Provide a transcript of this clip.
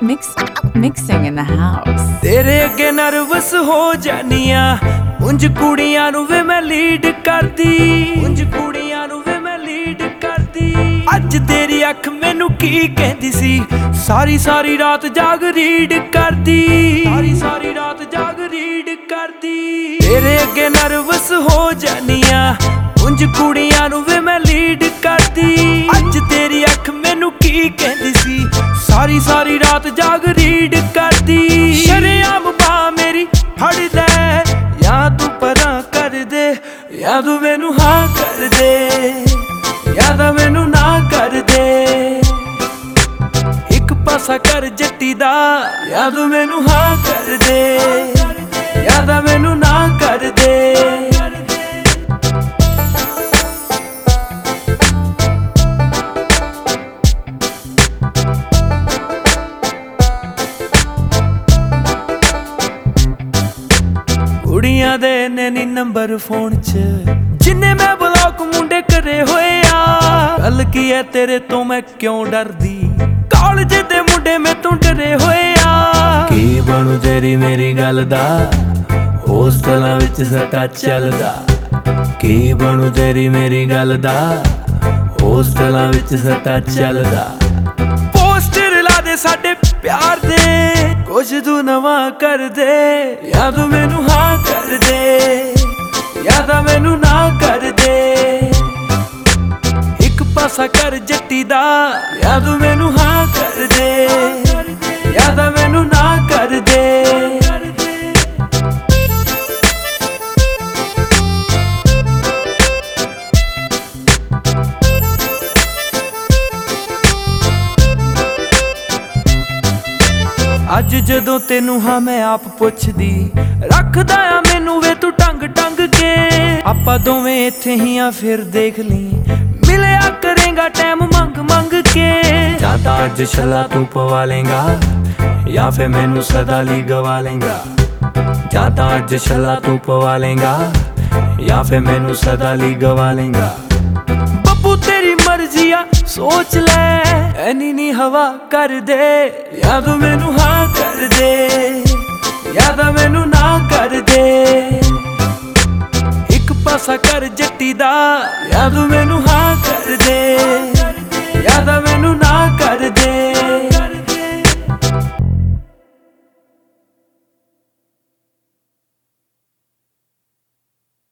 Mixing in the house. तेरे अगे nervous हो जानिया उंज कुड़ियां नू वे मैं लीड करदी उंज कुड़ियां नू वे मैं लीड करदी अज तेरी अख मैनू की कहंदी सी सारी सारी रात जाग रीड करदी सारी सारी रात जाग रीड करदी तेरे अगे नर्वस हो जानिया उंज कुड़ियां नू वे मैं लीड करदी अज तेरी अख मैनू की कहंदी सी सारी सारी रात जाग रीड करदी शरेआम बा मेरी फड़ दे या तू परां कर दे या तू मैनू हाँ कर दे या तां मैनू ना कर दे एक पासा कर जट्टी दा या तू मैनू हाँ कर दे या तां मैनू ना कर दे कुड़ियां दे ने नी नंबर फोन च जिन्ने मैं ब्लॉक मुंडे करे होए आ गल की है तेरे तो मैं क्यों डरदी कॉलेज दे मुंडे मैं तू डरे होए आ की बनू तेरी मेरी गल दा होस्टलां विच सटा चलदा की बनू तेरी मेरी गल दा होस्टलां विच सटा चलदा पोस्टर ला दे साडे प्यार दे कुछ तू नवां कर दे या तू मैनू हाँ कर दे या तां मैनू ना कर दे एक पासा कर जट्टी दा या तू मैनू हाँ कर दे या तां मैनू ना कर दे अज जदों तेनू हाँ मैं आप पुछदी रखदा आ मैनू वे तू टंग टंग के आपां दोवें इत्थे ही आ फिर देख ली मिलिया करेगा टाइम मंग मंग के जां तां अज छला तू पवा लेंगा या फिर मैनू सदा ली गवा लेंगा जां तां अज छला तू पवा लेंगा या फिर मैनू सदा ली गवा लेंगा बब्बू तेरी मर्जी आ सोच ले ऐनी नी हवा कर दे या तू मैनू हाँ कर दे या तां मैनू ना कर दे एक पासा कर जट्टी दा या तू मैनू